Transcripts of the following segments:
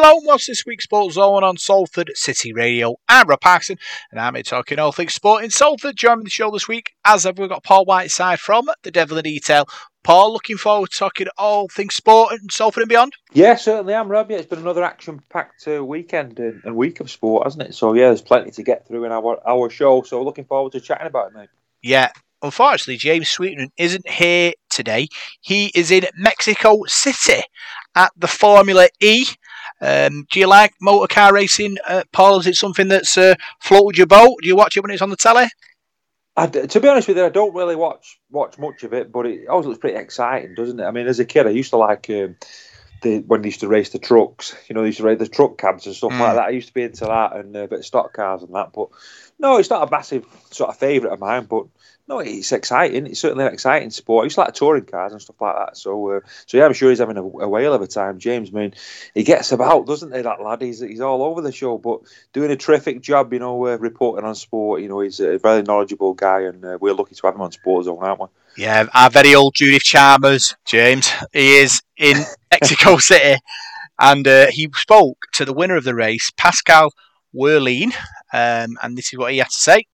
Hello, and what's this week's Sports Zone on Salford City Radio? I'm Rob Parkinson, and I'm here talking all things sport in Salford. Joining the show this week, as ever, we've got Paul Whiteside from The Devil in Detail. Paul, looking forward to talking all things sport in Salford and beyond? Yeah, certainly am, Rob. Yeah, it's been another action-packed weekend and week of sport, hasn't it? So, yeah, there's plenty to get through in our show, so looking forward to chatting about it, mate. Yeah. Unfortunately, James Sweetman isn't here today. He is in Mexico City at the Formula E. Do you like motor car racing, Paul? Is it something that's floated your boat? Do you watch it when it's on the telly? To be honest with you, I don't really watch much of it, but it always looks pretty exciting, doesn't it? I mean, as a kid, I used to like when they used to race the trucks. You know, they used to race the truck cabs and stuff like that. I used to be into that and a bit of stock cars and that. But no, it's not a massive sort of favourite of mine, but no, it's exciting. It's certainly an exciting sport. I used to like touring cars and stuff like that. So yeah, I'm sure he's having a whale of a time, James. I mean, he gets about, doesn't he, that lad? He's all over the show, but doing a terrific job, you know, reporting on sport. You know, he's a very knowledgeable guy, and we're lucky to have him on Sports Zone, aren't we? Yeah, our very old Judith Chalmers, James. He is in Mexico City, and he spoke to the winner of the race, Pascal Wehrlein, and this is what he had to say.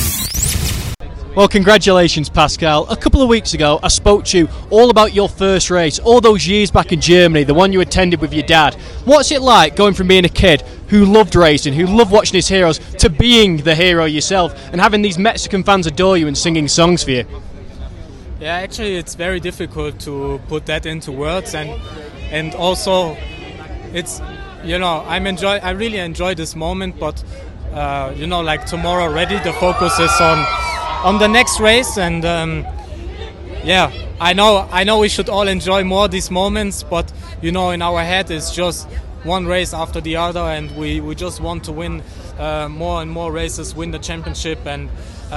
Well, congratulations, Pascal. A couple of weeks ago, I spoke to you all about your first race, all those years back in Germany, the one you attended with your dad. What's it like going from being a kid who loved racing, who loved watching his heroes, to being the hero yourself and having these Mexican fans adore you and singing songs for you? Yeah, actually, it's very difficult to put that into words, and also, it's, you know, I really enjoy this moment, but you know, like tomorrow already, the focus is on the next race, and yeah, I know we should all enjoy more these moments, but you know, in our head it's just one race after the other, and we just want to win more and more races, win the championship, and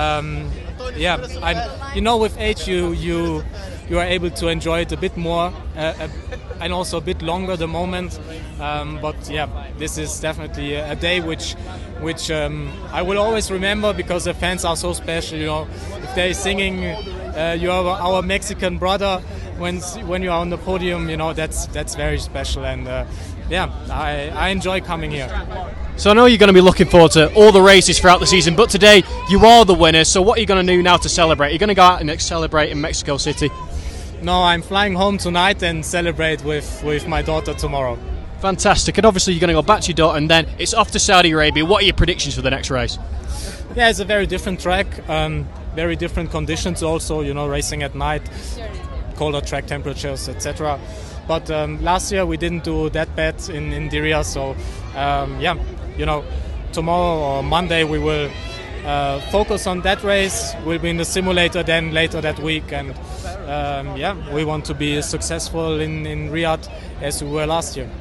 yeah, you know, with age you are able to enjoy it a bit more and also a bit longer the moment, but yeah, this is definitely a day which I will always remember, because the fans are so special. You know, if they're singing "You are our Mexican brother" when you are on the podium, you know, that's very special, and yeah, I enjoy coming here. So I know you're going to be looking forward to all the races throughout the season, but today you are the winner. So what are you going to do now to celebrate? You're going to go out and celebrate in Mexico City? No, I'm flying home tonight and celebrate with my daughter tomorrow. Fantastic. And obviously you're going to go back to your daughter, and then it's off to Saudi Arabia. What are your predictions for the next race? Yeah, it's a very different track, very different conditions also, you know, racing at night, colder track temperatures, etc. But last year we didn't do that bad in Diriyah, so yeah, you know, tomorrow or Monday we will focus on that race. We'll be in the simulator then later that week, and yeah, we want to be successful in Riyadh as we were last year.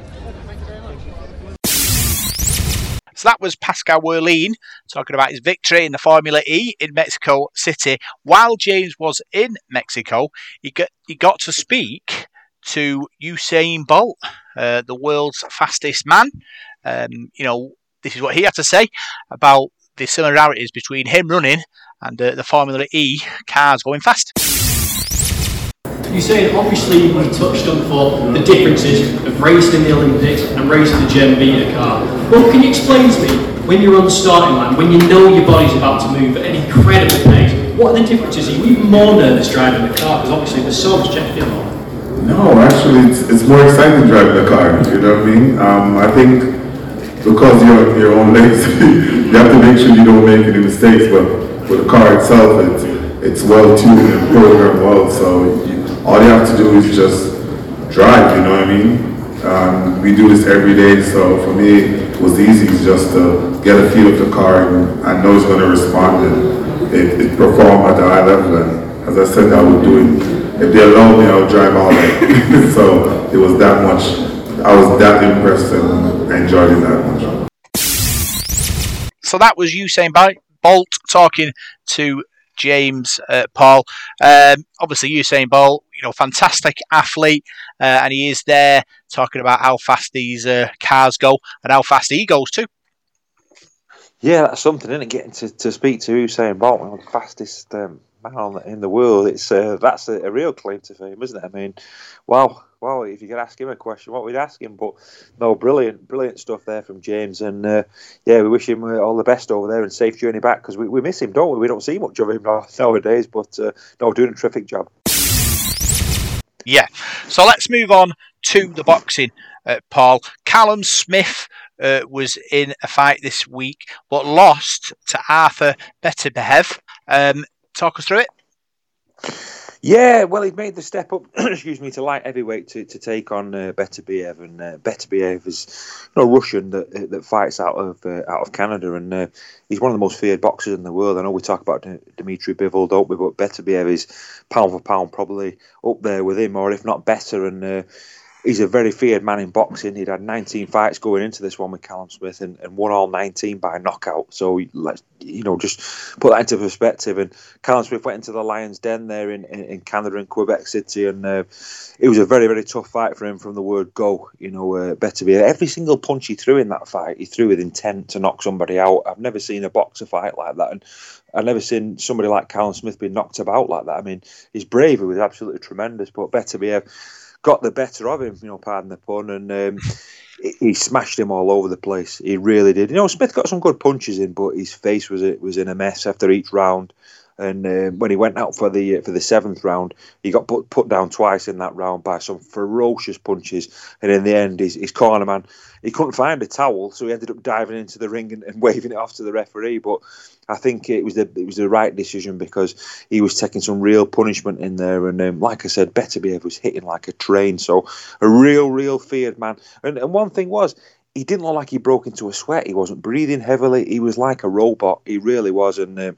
So that was Pascal Wehrlein talking about his victory in the Formula E in Mexico City. While James was in Mexico, he got to speak to Usain Bolt, the world's fastest man. You know, this is what he had to say about the similarities between him running and the Formula E cars going fast. Usain, obviously we touched on before the differences of racing in the Olympics and racing the German Vita car. Well, can you explain to me, when you're on the starting line, when you know your body's about to move at an incredible pace, what are the differences? Are you even more nervous driving the car? Because obviously there's so much jet fuel on. No, actually it's more exciting driving the car, you know what I mean? I think because you're on your own legs, you have to make sure you don't make any mistakes, but with the car itself, it's well tuned and programmed well, so all you have to do is just drive, you know what I mean? We do this every day, so for me, it was easy just to get a feel of the car, and I know it's going to respond, and it performed at a high level, and as I said, I would do it. If they allow me, I would drive all day. So it was that much, I was that impressed and enjoyed it that much. So that was Usain Bolt talking to James, Paul. Obviously, Usain Bolt, you know, fantastic athlete, and he is there talking about how fast these cars go and how fast he goes too. Yeah, that's something, isn't it? Getting to speak to Usain Bolt, one of the fastest man in the world. It's that's a real claim to fame, isn't it? I mean, wow, Wow, if you could ask him a question, what would you ask him? But no, brilliant stuff there from James. And we wish him all the best over there and safe journey back, because we miss him, don't we? We don't see much of him nowadays, but doing a terrific job. Yeah. So let's move on to the boxing, Paul. Callum Smith was in a fight this week, but lost to Arthur Beterbiev. Talk us through it. Yeah, well, he made the step up, to light heavyweight to take on Beterbiev, and Beterbiev is Russian that fights out of Canada, and he's one of the most feared boxers in the world. I know we talk about Dmitry Bivol, don't we? But Beterbiev is pound for pound probably up there with him, or if not better, and he's a very feared man in boxing. He'd had 19 fights going into this one with Callum Smith and won all 19 by knockout. So let's just put that into perspective. And Callum Smith went into the Lions Den there in Canada, in Quebec City, and it was a very, very tough fight for him from the word go. Beterbiev, every single punch he threw in that fight, he threw with intent to knock somebody out. I've never seen a boxer fight like that, and I've never seen somebody like Callum Smith be knocked about like that. I mean, his bravery was absolutely tremendous, but Beterbiev got the better of him, pardon the pun, and he smashed him all over the place. He really did. Smith got some good punches in, but his face was in a mess after each round. And when he went out for the seventh round, he got put down twice in that round by some ferocious punches. And in the end, his corner man, he couldn't find a towel, so he ended up diving into the ring and waving it off to the referee. But I think it was the right decision, because he was taking some real punishment in there. And like I said, Beterbiev was hitting like a train. So a real feared man. And one thing was, he didn't look like he broke into a sweat. He wasn't breathing heavily. He was like a robot. He really was, and a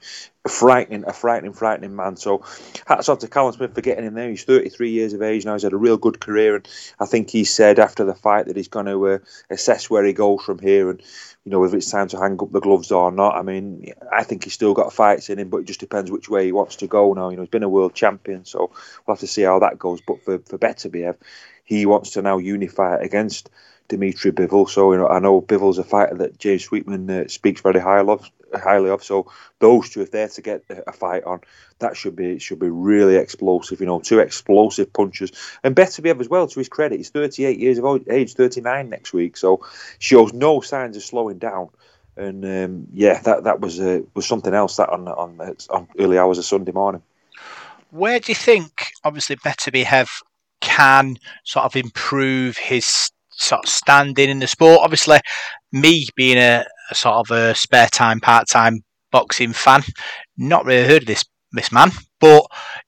frightening man. So hats off to Callum Smith for getting in there. He's 33 years of age now. He's had a real good career, and I think he said after the fight that he's going to assess where he goes from here, and whether it's time to hang up the gloves or not. I mean, I think he's still got fights in him, but it just depends which way he wants to go now. He's been a world champion, so we'll have to see how that goes. But for Beterbiev, he wants to now unify it against Dmitry Bivol. So I know Bivol's a fighter that James Sweetman speaks very highly of. So those two, if they're to get a fight on, that should be really explosive. Two explosive punches. And Beterbiev as well, to his credit, he's 38 years of age, 39 next week. So shows no signs of slowing down. And that was something else that on early hours of Sunday morning. Where do you think, obviously, Beterbiev can sort of improve his sort of standing in the sport? Obviously, me being a sort of a spare time, part-time boxing fan, not really heard of this man, but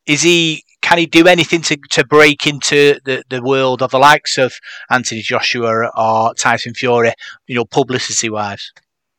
can he do anything to break into the world of the likes of Anthony Joshua or Tyson Fury, publicity wise?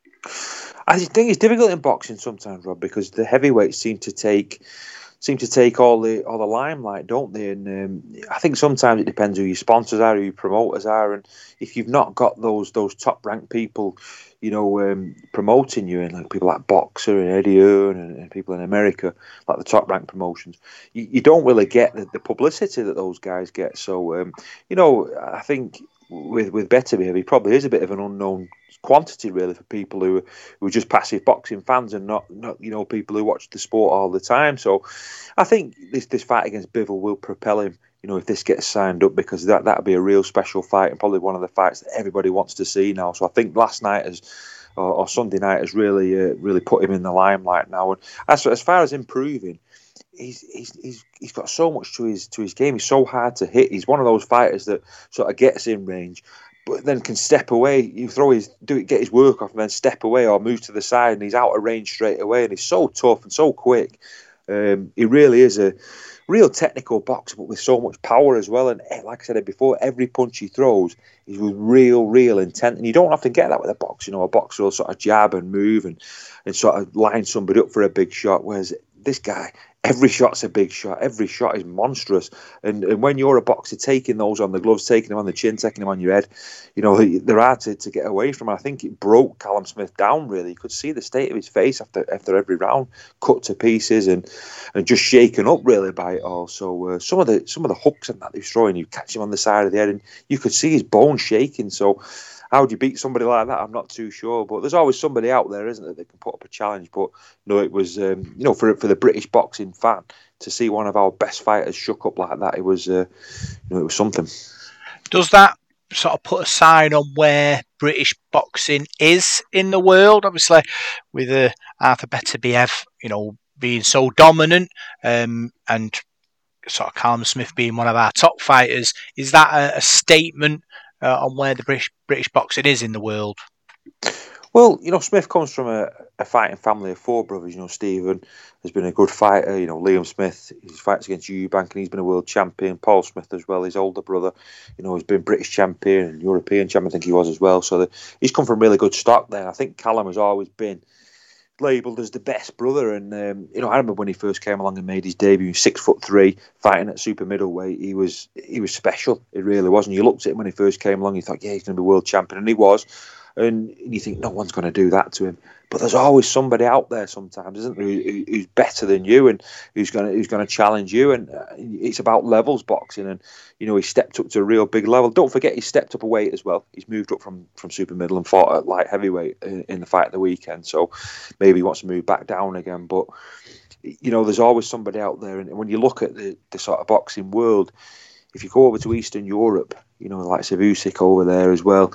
I think it's difficult in boxing sometimes, Rob, because the heavyweights seem to take all the limelight, don't they? And I think sometimes it depends who your sponsors are, who your promoters are, and if you've not got those top ranked people, promoting you, and like people like Boxer and Eddie Hearn and people in America, like the top ranked promotions, you don't really get the publicity that those guys get. So I think with Beterbiev, he probably is a bit of an unknown quantity really for people who are just passive boxing fans and not people who watch the sport all the time. So I think this fight against Bivol will propel him, if this gets signed up, because that'll be a real special fight and probably one of the fights that everybody wants to see now. So I think last night or Sunday night has really put him in the limelight now. And as far as improving, he's got so much to his game. He's so hard to hit. He's one of those fighters that sort of gets in range, but then can step away. You get his work off, and then step away or move to the side, and he's out of range straight away. And he's so tough and so quick. He really is a real technical boxer, but with so much power as well. And like I said before, every punch he throws is with real intent. And you don't often get that with a boxer. A boxer will sort of jab and move and sort of line somebody up for a big shot, whereas this guy, every shot's a big shot. Every shot is monstrous. And when you're a boxer, taking those on the gloves, taking them on the chin, taking them on your head, they're hard to get away from. I think it broke Callum Smith down, really. You could see the state of his face after every round, cut to pieces and just shaken up, really, by it all. So some of the hooks and that he was throwing, you catch him on the side of the head, and you could see his bones shaking. So how do you beat somebody like that? I'm not too sure, but there's always somebody out there, isn't there, that can put up a challenge. But no, it was for the British boxing fan to see one of our best fighters shook up like that. It was it was something. Does that sort of put a sign on where British boxing is in the world? Obviously, with Arthur Beterbiev, being so dominant, and sort of Callum Smith being one of our top fighters, is that a statement on where the British boxing is in the world? Well, Smith comes from a fighting family of 4 brothers. Stephen has been a good fighter. Liam Smith, he fights against Eubank and he's been a world champion. Paul Smith as well, his older brother, he's been British champion and European champion, I think he was as well. So he's come from really good stock there. I think Callum has always been labelled as the best brother. And, I remember when he first came along and made his debut, 6'3", fighting at super middleweight. He was special. It really was. And you looked at him when he first came along, you thought, yeah, he's going to be world champion. And he was. And you think no one's going to do that to him, but there's always somebody out there sometimes, isn't there, who's better than you and who's going to challenge you. And it's about levels boxing, and he stepped up to a real big level. Don't forget, he stepped up a weight as well. He's moved up from super middle and fought at light heavyweight in the fight of the weekend. So maybe he wants to move back down again. But there's always somebody out there. And when you look at the sort of boxing world, if you go over to Eastern Europe, like Usyk over there as well,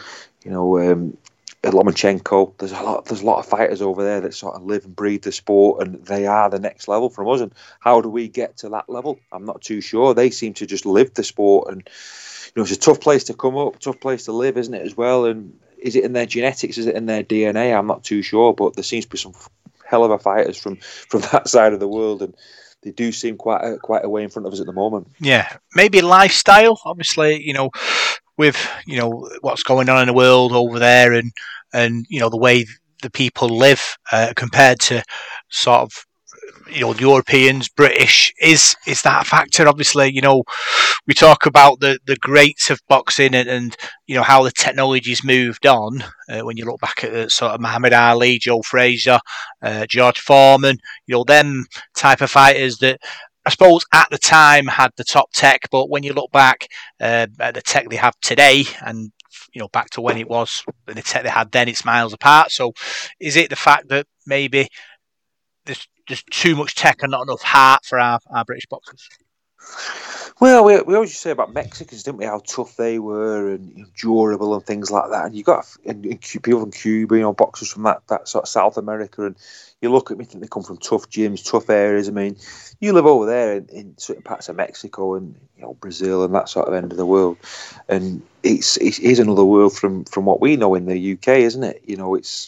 Lomachenko, there's a lot of fighters over there that sort of live and breathe the sport, and they are the next level from us. And how do we get to that level? I'm not too sure. They seem to just live the sport, and it's a tough place to come up, tough place to live, isn't it, as well? And is it in their genetics? Is it in their DNA? I'm not too sure, but there seems to be some hell of a fighters from that side of the world, and they do seem quite a way in front of us at the moment. Yeah, maybe lifestyle. Obviously, with what's going on in the world over there, and the way the people live compared to sort of Europeans, British, is that a factor? Obviously, we talk about the greats of boxing and how the technology's moved on. When you look back at sort of Muhammad Ali, Joe Frazier, George Foreman, them type of fighters that I suppose at the time had the top tech, but when you look back at the tech they have today, and back to when it was the tech they had then, it's miles apart. So, is it the fact that maybe there's too much tech and not enough heart for our British boxers? Well, we always used to say about Mexicans, didn't we? How tough they were and durable and things like that. And you got people from Cuba, boxers from that sort of South America, and you look at me, think they come from tough gyms, tough areas. I mean, you live over there in certain parts of Mexico and Brazil and that sort of end of the world, and it's another world from what we know in the UK, isn't it? It's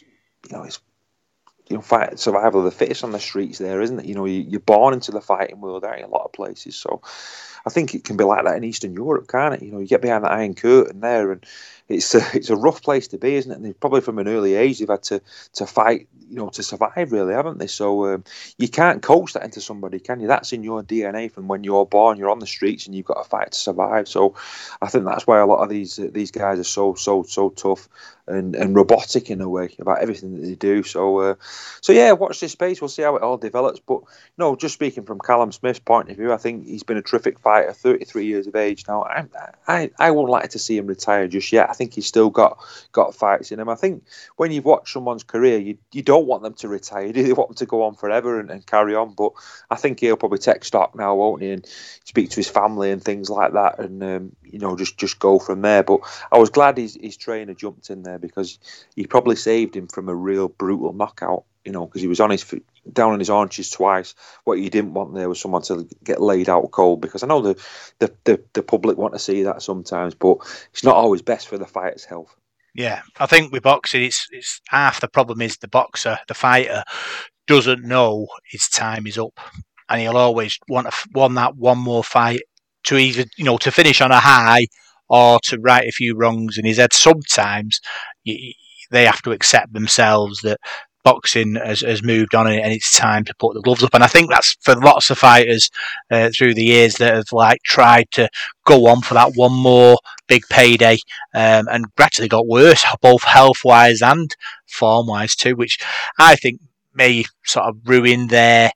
survival of the fittest on the streets there, isn't it? You're born into the fighting world, aren't you, a lot of places. So I think it can be like that in Eastern Europe, can't it? You get behind that iron curtain there, and it's a rough place to be, isn't it? And probably from an early age they've had to fight, to survive, really, haven't they? So you can't coach that into somebody, can you? That's in your DNA from when you're born. You're on the streets and you've got to fight to survive. So I think that's why a lot of these guys are so tough and robotic in a way about everything that they do. So yeah, watch this space. We'll see how it all develops. But just speaking from Callum Smith's point of view, I think he's been a terrific fighter, 33 years of age now. I won't like to see him retire just yet. I think he's still got fights in him. I think when you've watched someone's career, you don't want them to retire. You want them to go on forever and carry on. But I think he'll probably take stock now, won't he, and speak to his family and things like that, and just go from there. But I was glad his trainer jumped in there, because he probably saved him from a real brutal knockout. Because he was down on his haunches twice. What you didn't want there was someone to get laid out cold, because I know the public want to see that sometimes, but it's not always best for the fighter's health. Yeah, I think with boxing, it's half the problem is the boxer, the fighter, doesn't know his time is up, and he'll always want that one more fight to either to finish on a high or to right a few wrongs in his head. Sometimes they have to accept themselves that boxing has moved on and it's time to put the gloves up. And I think that's for lots of fighters through the years that have tried to go on for that one more big payday, and gradually got worse, both health-wise and form-wise too, which I think may sort of ruin their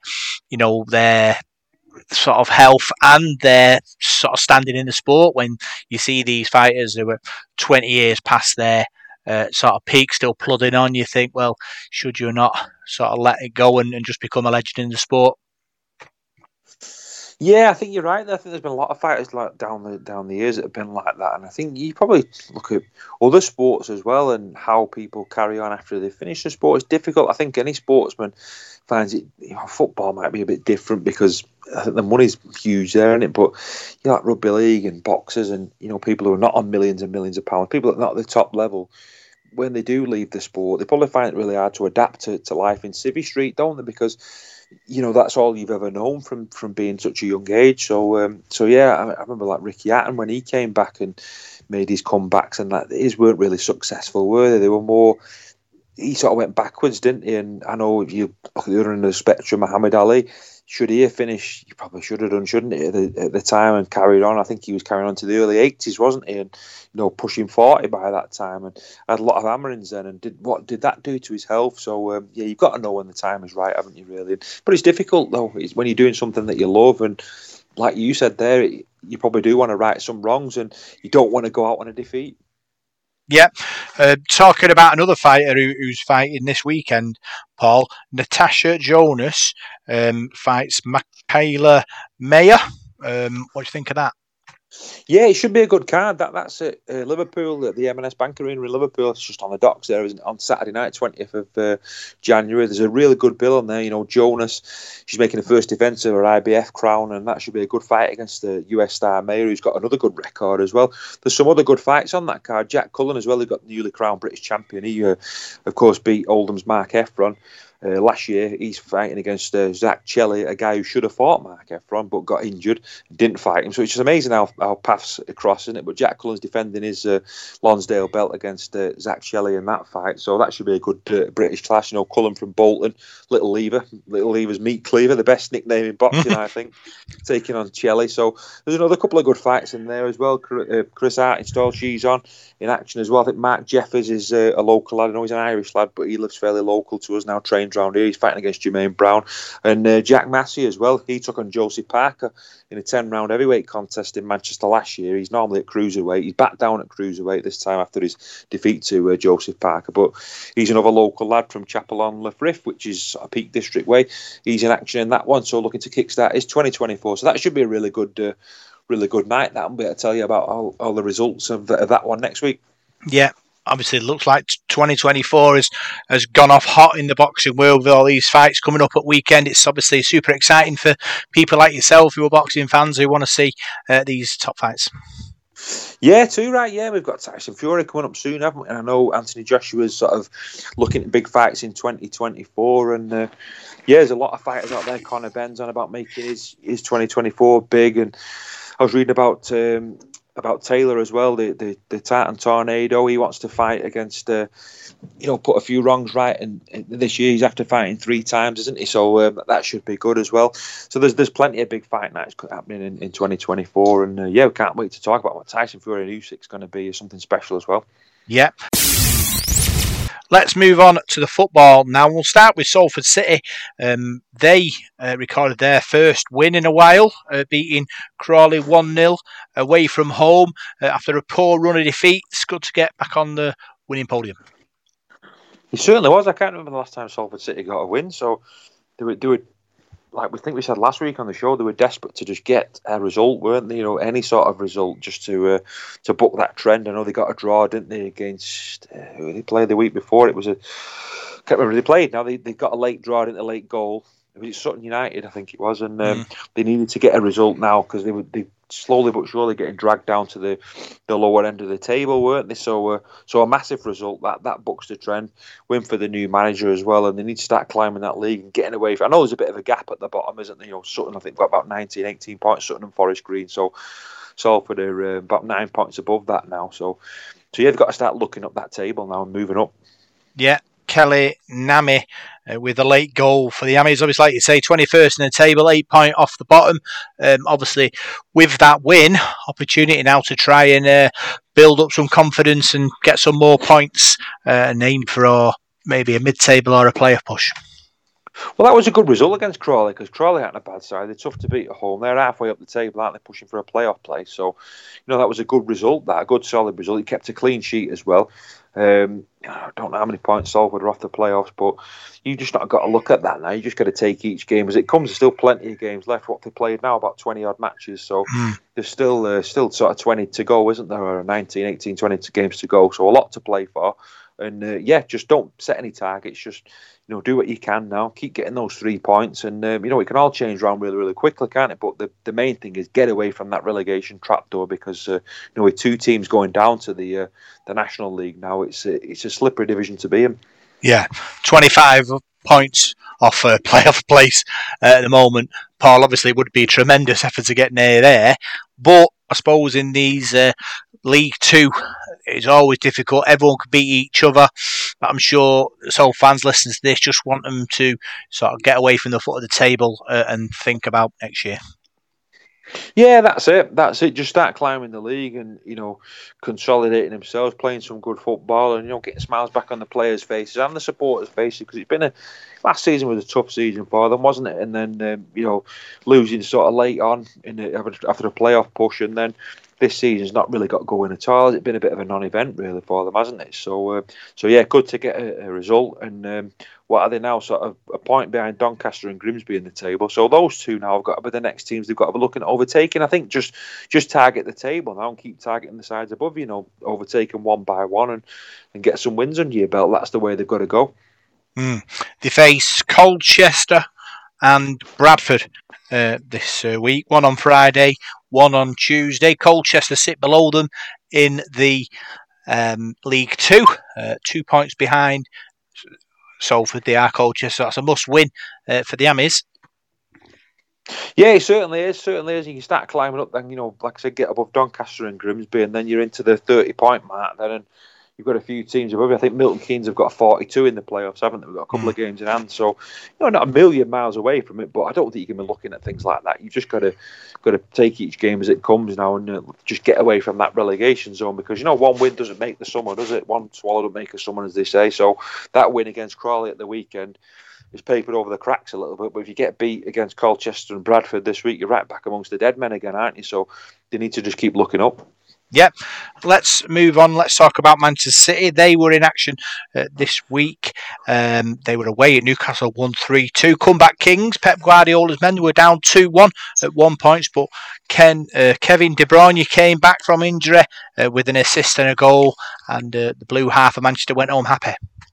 sort of health and their sort of standing in the sport. When you see these fighters who are 20 years past their sort of peak still plodding on, you think, well, should you not sort of let it go and just become a legend in the sport? Yeah, I think you're right. I think there's been a lot of fighters like down the years that have been like that, and I think you probably look at other sports as well and how people carry on after they finish the sport. It's difficult. I think any sportsman finds it. Football might be a bit different because I think the money's huge there, isn't it? But you like rugby league and boxers, and people who are not on millions and millions of pounds, people that are not at the top level. When they do leave the sport, they probably find it really hard to adapt to life in Civvy Street, don't they? Because that's all you've ever known from being such a young age. So yeah, I remember like Ricky Hatton when he came back and made his comebacks, and that his weren't really successful, were they? They were more. He sort of went backwards, didn't he? And I know if you look at the other end of the spectrum, Muhammad Ali. Should he have finished? You probably should have done, shouldn't he, at the time, and carried on. I think he was carrying on to the early 80s, wasn't he? And pushing 40 by that time, and had a lot of hammerings then. And what did that do to his health? So yeah, you've got to know when the time is right, haven't you? Really, but it's difficult though. It's when you're doing something that you love, and like you said there, you probably do want to right some wrongs, and you don't want to go out on a defeat. Yeah, talking about another fighter who's fighting this weekend, Paul, Natasha Jonas fights Mikaela Mayer. What do you think of that? Yeah, it should be a good card. That's at Liverpool, at the M&S Bank Arena in Liverpool. It's just on the docks there, isn't it? On Saturday night, 20th of January. There's a really good bill on there. Jonas, she's making the first defence of her IBF crown, and that should be a good fight against the US star Mayer, who's got another good record as well. There's some other good fights on that card. Jack Cullen as well, who got newly crowned British champion. He, of course, beat Oldham's Mark Efron. Last year, he's fighting against Zach Chelli, a guy who should have fought Mark Efron but got injured, didn't fight him. So it's just amazing how paths cross, isn't it? But Jack Cullen's defending his Lonsdale belt against Zach Chelli in that fight, so that should be a good British clash. Cullen from Bolton, Little Lever's meat cleaver, the best nickname in boxing, I think, taking on Chelli. So there's another couple of good fights in there as well. Chris Artingstall, she's on in action as well. I think Mark Jeffers is a local lad. I know he's an Irish lad, but he lives fairly local to us now, trained round here. He's fighting against Jermaine Brown. And Jack Massey as well. He took on Joseph Parker in a 10-round heavyweight contest in Manchester last year. He's normally at cruiserweight. He's back down at cruiserweight this time after his defeat to Joseph Parker. But he's another local lad from Chapel-on-le-Frith, which is a Peak District way. He's in action in that one, so looking to kickstart his 2024. So that should be a really good night. That will be able to tell you about all the results of that one next week. Yeah. Obviously, it looks like 2024 has gone off hot in the boxing world with all these fights coming up at weekend. It's obviously super exciting for people like yourself who are boxing fans who want to see these top fights. Yeah, too right. Yeah, we've got Tyson Fury coming up soon, haven't we? And I know Anthony Joshua's sort of looking at big fights in 2024. And yeah, there's a lot of fighters out there. Conor Ben's on about making his 2024 big. And I was reading about Taylor as well, the Titan Tornado. He wants to fight against, put a few wrongs right. And this year he's after fighting 3 times, isn't he? So that should be good as well. So there's plenty of big fight nights happening in 2024. And yeah, we can't wait to talk about what Tyson Fury and Usyk's going to be, something special as well. Yeah. Let's move on to the football now. We'll start with Salford City. They recorded their first win in a while, beating Crawley 1-0 away from home after a poor run of defeat. It's good to get back on the winning podium. It certainly was. I can't remember the last time Salford City got a win. So they were like we think we said last week on the show, they were desperate to just get a result, weren't they? Any sort of result just to book that trend. I know they got a draw, didn't they, against who they played the week before? It was can't remember who they played. Now they got a late draw, didn't they, late goal. It was Sutton United, I think it was, and they needed to get a result now because they slowly but surely getting dragged down to the lower end of the table, weren't they? So a massive result that books the trend. Win for the new manager as well, and they need to start climbing that league and getting away. I know there's a bit of a gap at the bottom, isn't there? Sutton, I think, got about 19, 18 points. Sutton and Forest Green, so Salford are about 9 points above that now. So yeah, they've got to start looking up that table now and moving up. Yeah. Kelly Nami with a late goal for the Amis. Obviously, like you say, 21st in the table, 8 point off the bottom. Obviously, with that win, opportunity now to try and build up some confidence and get some more points and aim for maybe a mid-table or a playoff push. Well, that was a good result against Crawley because Crawley aren't a bad side. They're tough to beat at home. They're halfway up the table, aren't they, pushing for a playoff place? So, that was a good result, a good solid result. He kept a clean sheet as well. I don't know how many points Salford are off the playoffs, but you just not got to look at that now. You just got to take each game as it comes. There's still plenty of games left. What they played now, about 20 odd matches, so there's still sort of 20 to go, isn't there? Or 19, 18, 20 games to go, so a lot to play for. And just don't set any targets. Just do what you can now. Keep getting those 3 points, and it can all change around really, really quickly, can't it? But the main thing is get away from that relegation trapdoor, because with 2 teams going down to the National League now, it's a slippery division to be in. Yeah, 25 points off playoff place at the moment. Paul, obviously, it would be a tremendous effort to get near there, but I suppose in these League Two, it's always difficult. Everyone could beat each other, but I'm sure fans listening to this just want them to sort of get away from the foot of the table and think about next year. Yeah, that's it. Just start climbing the league and, consolidating themselves, playing some good football and, getting smiles back on the players' faces and the supporters' faces, because it's been last season was a tough season for them, wasn't it? And then, losing sort of late on after a playoff push, and then this season's not really got going at all. It's been a bit of a non-event really for them, hasn't it? So yeah, good to get a result. And what are they now? Sort of a point behind Doncaster and Grimsby in the table. So those two now have got to be the next teams they've got to be looking at overtaking. I think just target the table now and keep targeting the sides above. Overtaking one by one and get some wins under your belt. That's the way they've got to go. They face Colchester and Bradford this week. One on Friday, one on Tuesday. Colchester sit below them in the League Two, 2 points behind Salford. They are Colchester. That's a must-win for the Ammies. Yeah, it certainly is. You can start climbing up then, like I said, get above Doncaster and Grimsby, and then you're into the 30-point mark then, and you've got a few teams above you. I think Milton Keynes have got 42 in the playoffs, haven't they? We've got a couple of games in hand, so not a million miles away from it. But I don't think you can be looking at things like that. You've just got to take each game as it comes now, and just get away from that relegation zone, because one win doesn't make the summer, does it? One swallow doesn't make a summer, as they say. So that win against Crawley at the weekend is papered over the cracks a little bit. But if you get beat against Colchester and Bradford this week, you're right back amongst the dead men again, aren't you? So they need to just keep looking up. Yep. Let's move on. Let's talk about Manchester City. They were in action this week. They were away at Newcastle, 1-3-2. Comeback Kings. Pep Guardiola's men were down 2-1 at 1 point, but Kevin De Bruyne came back from injury with an assist and a goal, and the blue half of Manchester went home happy.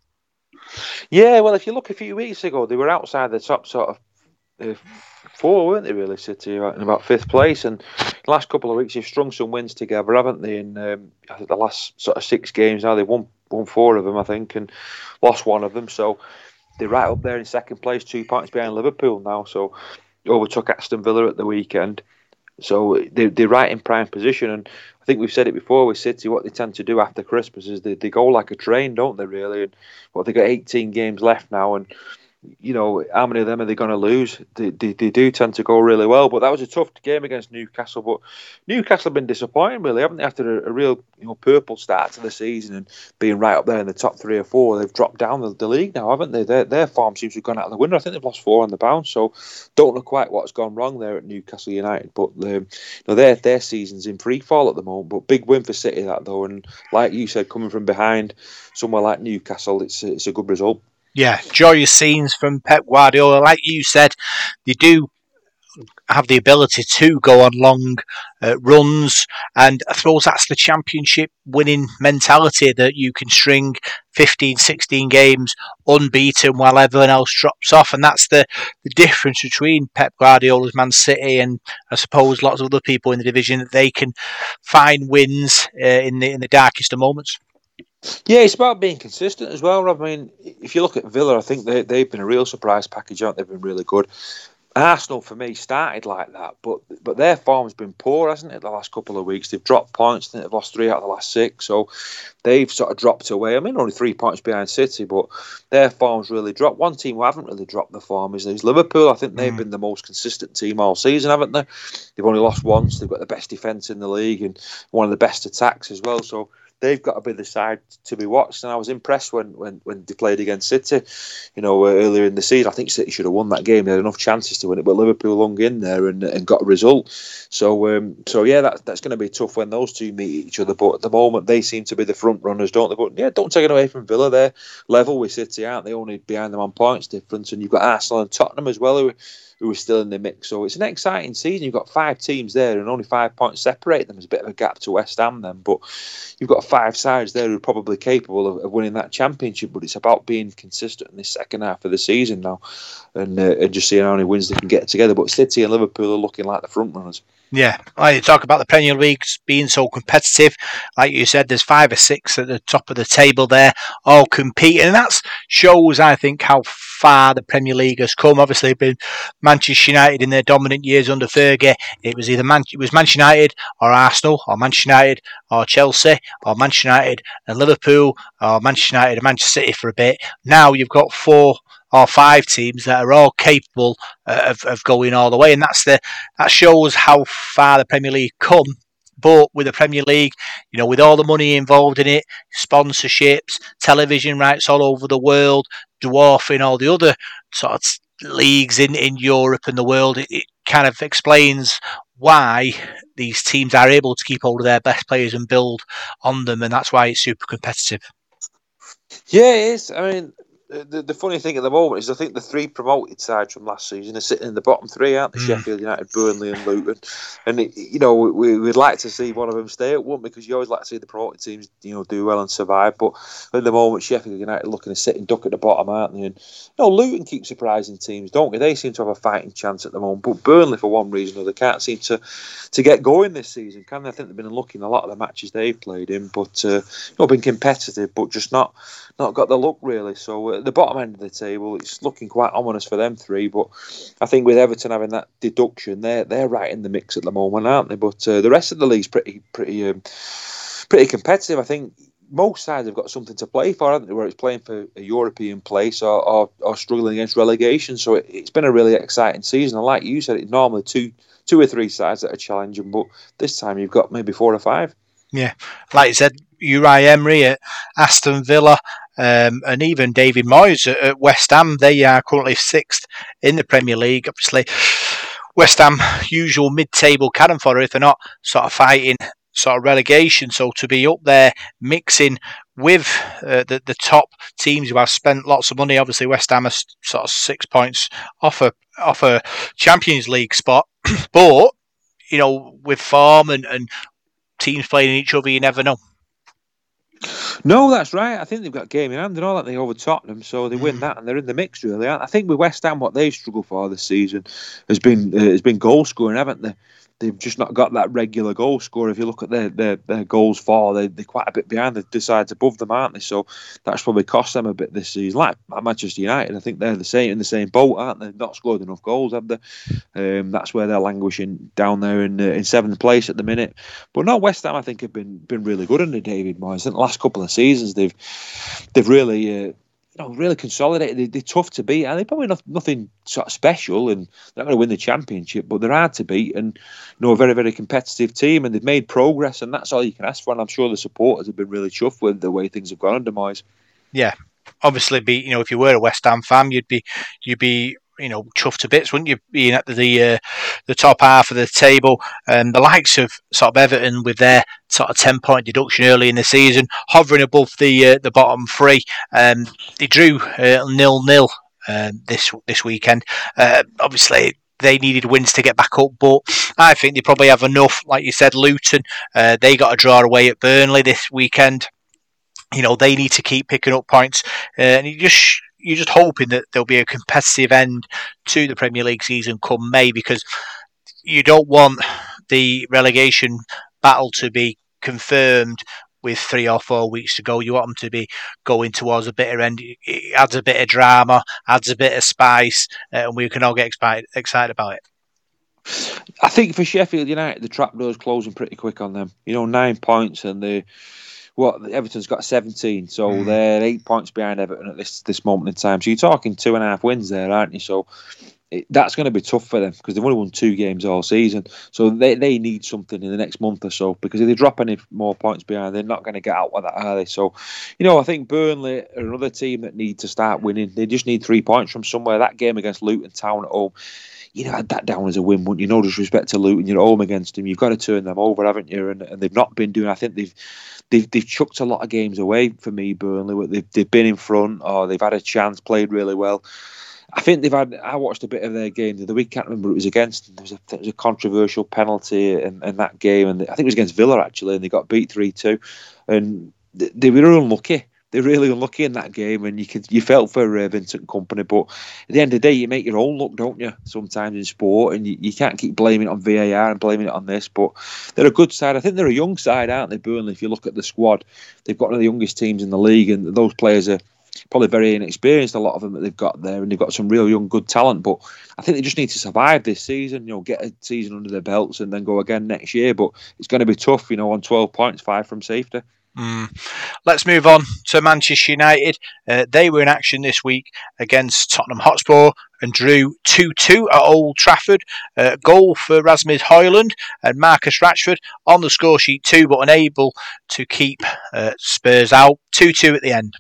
Yeah, well, if you look a few weeks ago, they were outside the top sort of 4, weren't they, really, City, in about 5th place, and the last couple of weeks they've strung some wins together, haven't they? In I think the last sort of 6 games now, they've won 4 of them, I think, and lost 1 of them, so they're right up there in 2nd place, 2 points behind Liverpool now, so overtook Aston Villa at the weekend, so they're right in prime position. And I think we've said it before with City, what they tend to do after Christmas is they go like a train, don't they, really? And they've got 18 games left now, and how many of them are they going to lose? They do tend to go really well, but that was a tough game against Newcastle. But Newcastle have been disappointing, really, haven't they? After a real purple start to the season and being right up there in the top 3 or 4, they've dropped down the league now, haven't they? Their form seems to have gone out of the window. I think they've lost 4 on the bounce, so don't know quite what's gone wrong there at Newcastle United. But their season's in free fall at the moment. But big win for City, that though, and like you said, coming from behind somewhere like Newcastle, it's a good result. Yeah, joyous scenes from Pep Guardiola. Like you said, they do have the ability to go on long runs, and I suppose that's the championship winning mentality, that you can string 15, 16 games unbeaten while everyone else drops off, and that's the difference between Pep Guardiola's Man City and I suppose lots of other people in the division, that they can find wins in the darkest of moments. Yeah, it's about being consistent as well, Rob. I mean, if you look at Villa, I think they've been a real surprise package, aren't they? They've been really good. Arsenal, for me, started like that, but their form's been poor, hasn't it, the last couple of weeks? They've dropped points. I think they've lost 3 out of the last 6, so they've sort of dropped away. I mean, only 3 points behind City, but their form's really dropped. One team who haven't really dropped the form is Liverpool. I think they've been the most consistent team all season, haven't they? They've only lost once. They've got the best defence in the league and one of the best attacks as well, so they've got to be the side to be watched. And I was impressed when they played against City, earlier in the season. I think City should have won that game. They had enough chances to win it, but Liverpool hung in there and got a result. So yeah, that's going to be tough when those two meet each other. But at the moment, they seem to be the front runners, don't they? But yeah, don't take it away from Villa. They're level with City, aren't they? Only behind them on points difference. And you've got Arsenal and Tottenham as well, who are still in the mix. So it's an exciting season. You've got 5 teams there and only 5 points separate them. There's a bit of a gap to West Ham then, but you've got 5 sides there who are probably capable of winning that championship. But it's about being consistent in the second half of the season now and just seeing how many wins they can get together. But City and Liverpool are looking like the front runners. Yeah, like you talk about the Premier League being so competitive. Like you said, there's 5 or 6 at the top of the table there, all competing, and that shows, I think, how far the Premier League has come. Obviously, been Manchester United in their dominant years under Fergie. It was either Manchester United or Arsenal, or Manchester United or Chelsea, or Manchester United and Liverpool, or Manchester United and Manchester City for a bit. Now you've got 4 or 5 teams that are all capable of going all the way, and that shows how far the Premier League come. But with the Premier League, with all the money involved in it, sponsorships, television rights all over the world, dwarfing all the other sort of leagues in Europe and the world, it kind of explains why these teams are able to keep hold of their best players and build on them, and that's why it's super competitive. Yeah, it is. I mean, the funny thing at the moment is I think the 3 promoted sides from last season are sitting in the bottom 3, aren't they? Sheffield United, Burnley and Luton. And, we'd like to see one of them stay up, wouldn't we? Because you always like to see the promoted teams, do well and survive. But at the moment, Sheffield United are looking a sitting duck at the bottom, aren't they? And, Luton keep surprising teams, don't they? They seem to have a fighting chance at the moment. But Burnley, for one reason or another, can't seem to get going this season, can they? I think they've been unlucky in a lot of the matches they've played in. But, been competitive, but just not got the look, really. So, at the bottom end of the table, it's looking quite ominous for them 3. But I think with Everton having that deduction, they're right in the mix at the moment, aren't they? But the rest of the league's pretty competitive. I think most sides have got something to play for, haven't they? Where it's playing for a European place or struggling against relegation. So it's been a really exciting season. And like you said, it's normally two or 3 sides that are challenging, but this time you've got maybe 4 or 5. Yeah, like you said, Unai Emery at Aston Villa, and even David Moyes at West Ham. They are currently 6th in the Premier League. Obviously, West Ham, usual mid-table cannon fodder if they're not sort of fighting sort of relegation. So to be up there mixing with the top teams who have spent lots of money. Obviously, West Ham are sort of 6 points off a Champions League spot, but with form and teams playing each other, you never know. No, that's right. I think they've got a game in hand and all that. They over Tottenham, so they win that and they're in the mix, really. I think with West Ham, what they've struggled for this season has been goal scoring, haven't they? They've just not got that regular goal scorer. If you look at their goals for, they're quite a bit behind the sides above them, aren't they? So that's probably cost them a bit this season. Like Manchester United, I think they're in the same boat, aren't they? Not scored enough goals, have they? That's where they're languishing down there in 7th place at the minute. But no, West Ham I think have been really good under David Moyes. In the last couple of seasons, they've really. Really consolidated. They're tough to beat, and they're probably nothing sort of special, and they're not going to win the championship, but they're hard to beat, and a very, very competitive team, and they've made progress, and that's all you can ask for. And I'm sure the supporters have been really chuffed with the way things have gone under Moyes. Yeah, obviously, if you were a West Ham fan, you'd be chuffed to bits, wouldn't you? Being at the top half of the table, and the likes of sort of Everton with their sort of 10-point deduction early in the season, hovering above the bottom 3. They drew 0-0 this weekend. Obviously, they needed wins to get back up, but I think they probably have enough. Like you said, Luton, they got a draw away at Burnley this weekend. They need to keep picking up points, and you're just hoping that there'll be a competitive end to the Premier League season come May, because you don't want the relegation battle to be confirmed with 3 or 4 weeks to go. You want them to be going towards a bitter end. It adds a bit of drama, adds a bit of spice, and we can all get excited about it. I think for Sheffield United, the trapdoor's closing pretty quick on them. 9 points, and Everton's got 17, so they're 8 points behind Everton at this moment in time. So you're talking 2.5 wins there, aren't you? So that's going to be tough for them because they've only won 2 games all season. So they need something in the next month or so, because if they drop any more points behind, they're not going to get out with that, are they? So, I think Burnley are another team that need to start winning. They just need 3 points from somewhere. That game against Luton Town at home, had that down as a win, wouldn't you? No disrespect to Luton, you're at home against them. You've got to turn them over, haven't you? And they've not been doing. I think they've chucked a lot of games away for me, Burnley. They've been in front, or they've had a chance, played really well. I think I watched a bit of their game the other week. Can't remember who it was against. There was a controversial penalty in that game, and I think it was against Villa actually, and they got beat 3-2. And they were unlucky. They're really unlucky in that game, and you felt for Vincent Kompany. But at the end of the day, you make your own luck, don't you? Sometimes in sport, and you can't keep blaming it on VAR and blaming it on this. But they're a good side. I think they're a young side, aren't they, Burnley? If you look at the squad, they've got one of the youngest teams in the league, and those players are probably very inexperienced, a lot of them that they've got there, and they've got some real young good talent. But I think they just need to survive this season, get a season under their belts and then go again next year. But it's going to be tough, on 12 points, 5 from safety. Let's move on to Manchester United. They were in action this week against Tottenham Hotspur and drew 2-2 at Old Trafford. Goal for Rasmus Højlund and Marcus Rashford on the score sheet too, but unable to keep Spurs out. 2-2 at the end.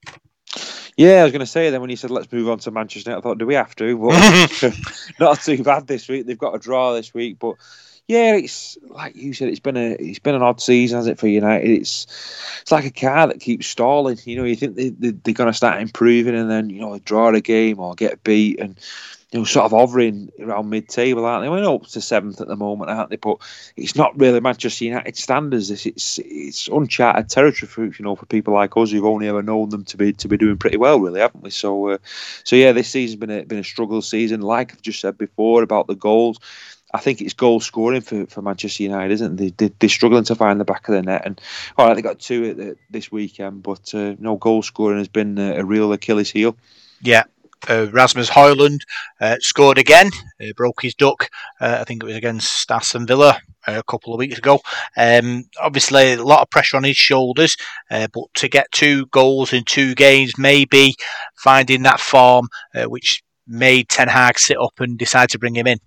Yeah, I was going to say then when you said let's move on to Manchester United, I thought, do we have to? But not too bad this week. They've got a draw this week, but yeah, it's like you said, it's been an odd season, hasn't it, for United? It's like a car that keeps stalling. You think they're going to start improving, and then they draw a game or get beat, and sort of hovering around mid-table, aren't they? We're up to 7th at the moment, aren't they? But it's not really Manchester United standards. It's uncharted territory for people like us who've only ever known them to be doing pretty well, really, haven't we? So yeah, this season's been a struggle season. Like I've just said before about the goals, I think it's goal scoring for Manchester United, isn't it? They're struggling to find the back of the net, and all right, they got 2 this weekend, but goal scoring has been a real Achilles heel. Yeah. Rasmus Højlund scored again, broke his duck. I think it was against Aston Villa a couple of weeks ago. Obviously, a lot of pressure on his shoulders, but to get 2 goals in 2 games, maybe finding that form which made Ten Hag sit up and decide to bring him in.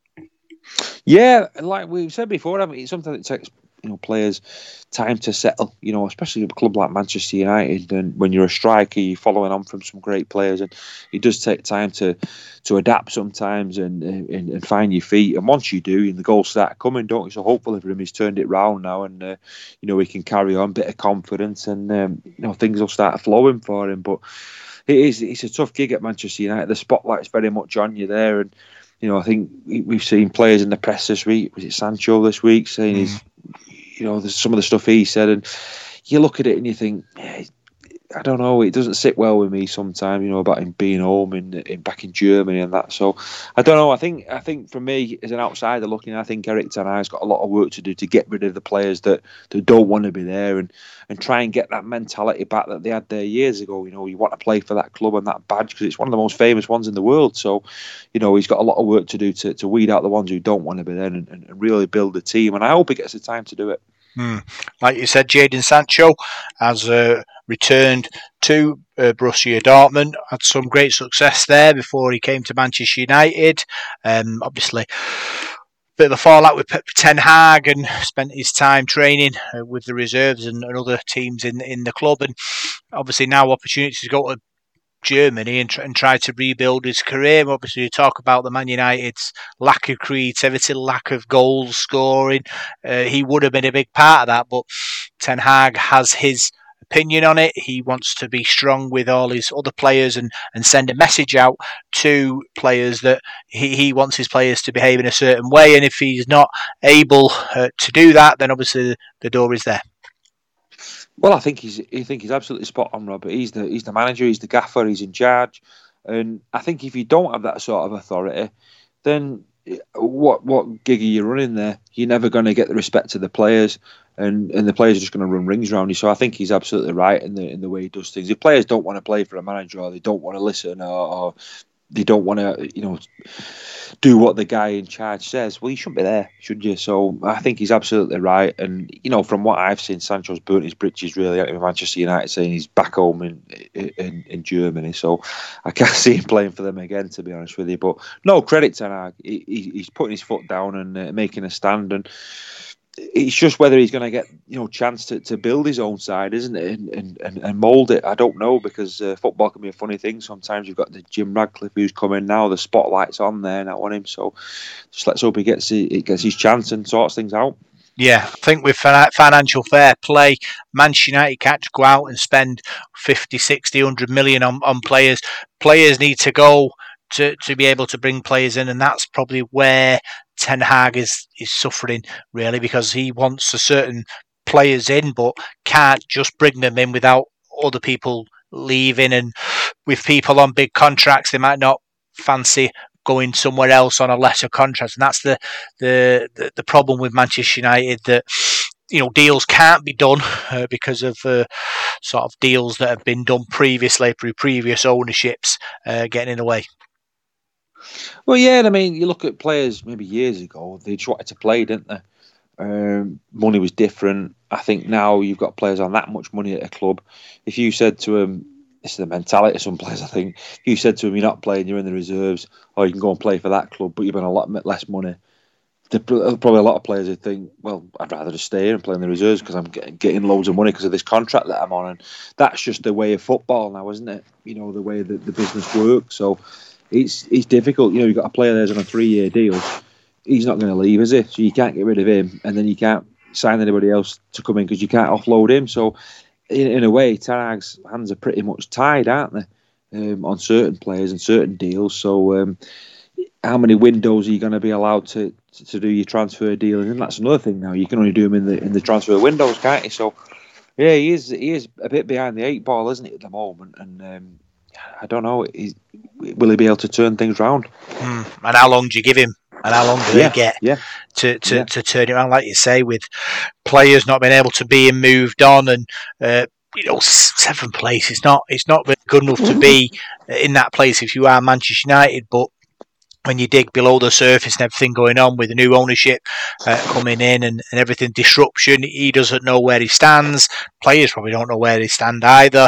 Yeah, like we've said before, sometimes it takes players time to settle, especially a club like Manchester United. And when you're a striker, you're following on from some great players, and it does take time to adapt sometimes and find your feet. And once you do, the goals start coming, don't you? So hopefully for him, he's turned it round now, and he can carry on, bit of confidence, and things will start flowing for him. But it's a tough gig at Manchester United. The spotlight's very much on you there, and I think we've seen players in the press this week. Was it Sancho this week saying he's there's some of the stuff he said, and you look at it and you think, I don't know, it doesn't sit well with me sometimes, about him being home back in Germany and that. So I don't know. I think for me as an outsider looking, I think Erik ten Hag's got a lot of work to do to get rid of the players that don't want to be there, and try and get that mentality back that they had there years ago. You want to play for that club and that badge because it's one of the most famous ones in the world. So he's got a lot of work to do to weed out the ones who don't want to be there and really build a team. And I hope he gets the time to do it. Like you said, Jadon Sancho has returned to Borussia Dortmund, had some great success there before he came to Manchester United. Obviously, bit of a fallout with Ten Hag, and spent his time training with the reserves and other teams in the club, and obviously now opportunities to go to Germany and try to rebuild his career. Obviously, you talk about the Man United's lack of creativity, lack of goal scoring. He would have been a big part of that, but Ten Hag has his opinion on it. He wants to be strong with all his other players and send a message out to players that he wants his players to behave in a certain way. And if he's not able to do that, then obviously the door is there. Well, I think he's absolutely spot on, Robert. He's the manager, he's the gaffer, he's in charge, and I think if you don't have that sort of authority, then what gig are you running there? You're never going to get the respect of the players, and the players are just going to run rings around you. So I think he's absolutely right in the way he does things. If players don't want to play for a manager, or they don't want to listen, or they don't want to, do what the guy in charge says. Well, you shouldn't be there, should you? So I think he's absolutely right. And from what I've seen, Sancho's burnt his bridges really out with Manchester United, saying he's back home in Germany. So I can't see him playing for them again, to be honest with you. But no, credit to Ten Hag. He's putting his foot down and making a stand. And it's just whether he's going to get chance to build his own side, isn't it, and mould it. I don't know, because football can be a funny thing. Sometimes you've got the Jim Radcliffe who's coming now, the spotlight's on there now on him. So just let's hope he gets his chance and sorts things out. Yeah, I think with financial fair play, Manchester United can't go out and spend 50, 60, 100 million on players. Players need to go to be able to bring players in, and that's probably where Ten Hag is suffering, really, because he wants a certain players in, but can't just bring them in without other people leaving, and with people on big contracts, they might not fancy going somewhere else on a lesser contract, and that's the problem with Manchester United, that deals can't be done because of sort of deals that have been done previously through previous ownerships getting in the way. Well, yeah, I mean, you look at players maybe years ago, they just wanted to play, didn't they? Money was different. I think now you've got players on that much money at a club. If you said to them, this is the mentality of some players, I think, if you said to them, you're not playing, you're in the reserves, or you can go and play for that club, but you've got a lot less money, probably a lot of players would think, well, I'd rather just stay here and play in the reserves because I'm getting loads of money because of this contract that I'm on. And that's just the way of football now, isn't it? The way that the business works. So it's difficult. You've got a player there's on a 3-year deal. He's not going to leave, is he? So you can't get rid of him, and then you can't sign anybody else to come in because you can't offload him. So in a way, Ten Hag's hands are pretty much tied, aren't they, on certain players and certain deals. So how many windows are you going to be allowed to do your transfer deal? And that's another thing now. You can only do them in the transfer windows, can't you? So yeah, he is a bit behind the 8 ball, isn't he, at the moment? And I don't know. Will he be able to turn things around? And how long do you give him? And how long do they get to turn it around? Like you say, with players not being able to be moved on, and 7th place, it's not really good enough to be in that place if you are Manchester United. But when you dig below the surface and everything going on with the new ownership coming in and everything, disruption, he doesn't know where he stands. Players probably don't know where they stand either.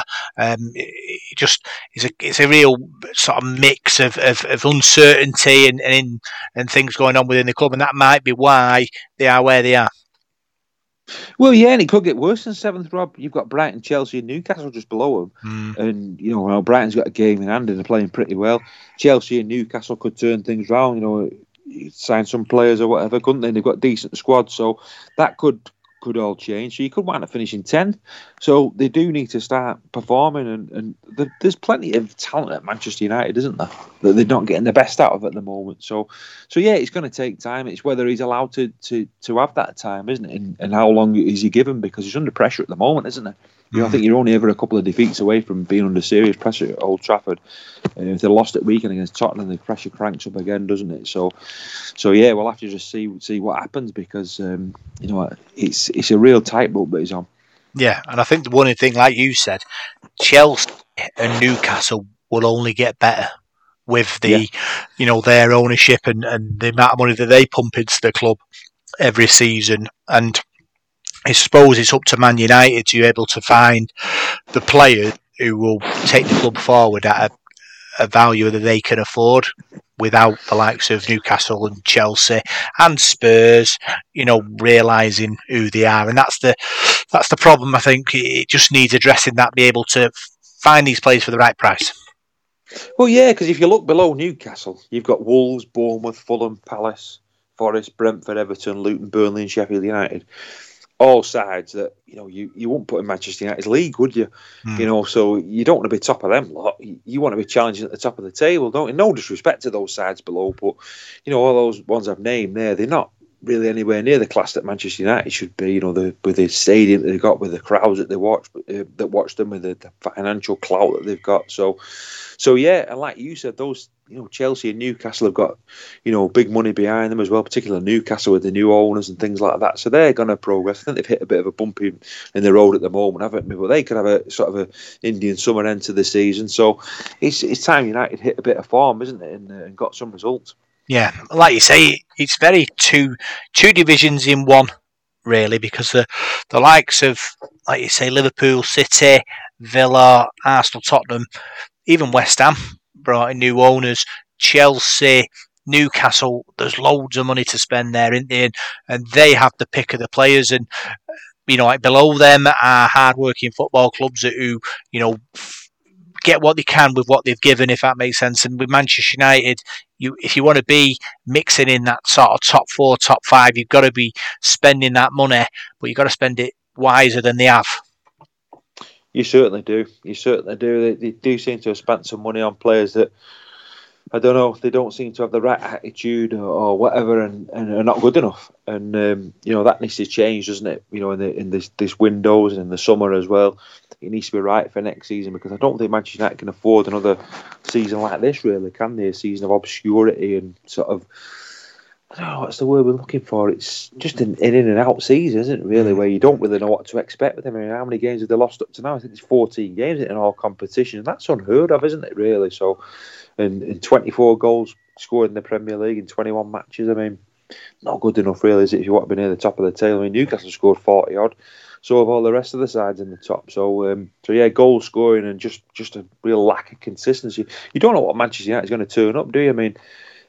It's a real sort of mix of uncertainty and things going on within the club, and that might be why they are where they are. Well, yeah, and it could get worse than 7th, Rob. You've got Brighton, Chelsea and Newcastle just below them. And, Brighton's got a game in hand and they're playing pretty well. Chelsea and Newcastle could turn things round, sign some players or whatever, couldn't they? They've got decent squads, so that could all change. So you could wind up finishing 10th. So they do need to start performing, and there's plenty of talent at Manchester United, isn't there, that they're not getting the best out of at the moment. So yeah, it's going to take time. It's whether he's allowed to have that time, isn't it? And how long is he given, because he's under pressure at the moment, isn't he? I think you're only ever a couple of defeats away from being under serious pressure at Old Trafford. If they lost at weekend against Tottenham, the pressure cranks up again, doesn't it? So yeah, we'll have to just see what happens, because it's a real tightrope that he's on. Yeah, and I think the one thing, like you said, Chelsea and Newcastle will only get better with the their ownership and the amount of money that they pump into the club every season. And I suppose it's up to Man United to be able to find the players who will take the club forward at a value that they can afford, without the likes of Newcastle and Chelsea and Spurs, realising who they are. And that's the problem. I think it just needs addressing that, be able to find these players for the right price. Well, yeah, because if you look below Newcastle, you've got Wolves, Bournemouth, Fulham, Palace, Forest, Brentford, Everton, Luton, Burnley and Sheffield United. All sides that you wouldn't put in Manchester United's league, would you? So you don't want to be top of them lot. You want to be challenging at the top of the table, don't you? No disrespect to those sides below, but all those ones I've named there, they're not really anywhere near the class that Manchester United should be. You know, with the stadium that they've got, with the crowds that they watch them, with the financial clout that they've got. So yeah, and like you said, those, you know, Chelsea and Newcastle have got, you know, big money behind them as well, particularly Newcastle with the new owners and things like that. So they're going to progress. I think they've hit a bit of a bump in the road at the moment, haven't they? But they could have a sort of a Indian summer end to the season. So it's time United hit a bit of form, isn't it, and got some results. Yeah, like you say, it's very two divisions in one, really, because the likes of, like you say, Liverpool, City, Villa, Arsenal, Tottenham, even West Ham brought in new owners, Chelsea, Newcastle, there's loads of money to spend there, isn't there? And they have the pick of the players, and, you know, like below them are hard-working football clubs who, you know, get what they can with what they've given, if that makes sense. And with Manchester United, if you want to be mixing in that sort of top 4, top 5, you've got to be spending that money, but you've got to spend it wiser than they have. You certainly do. They do seem to have spent some money on players that, I don't know, they don't seem to have the right attitude or whatever, and are not good enough. And you know, that needs to change, doesn't it? You know, in this windows and in the summer as well. It needs to be right for next season, because I don't think Manchester United can afford another season like this, really, can they? A season of obscurity and sort of, I don't know, what's the word we're looking for? It's just an in and out season, isn't it, really, where you don't really know what to expect with them. I mean, how many games have they lost up to now? I think it's 14 games in all competitions. That's unheard of, isn't it, really? So, and 24 goals scored in the Premier League in 21 matches. I mean, not good enough, really, is it, if you want to be near the top of the tail? I mean, Newcastle scored 40 odd. So have all the rest of the sides in the top. So yeah, goal scoring and just a real lack of consistency. You don't know what Manchester United is going to turn up, do you? I mean,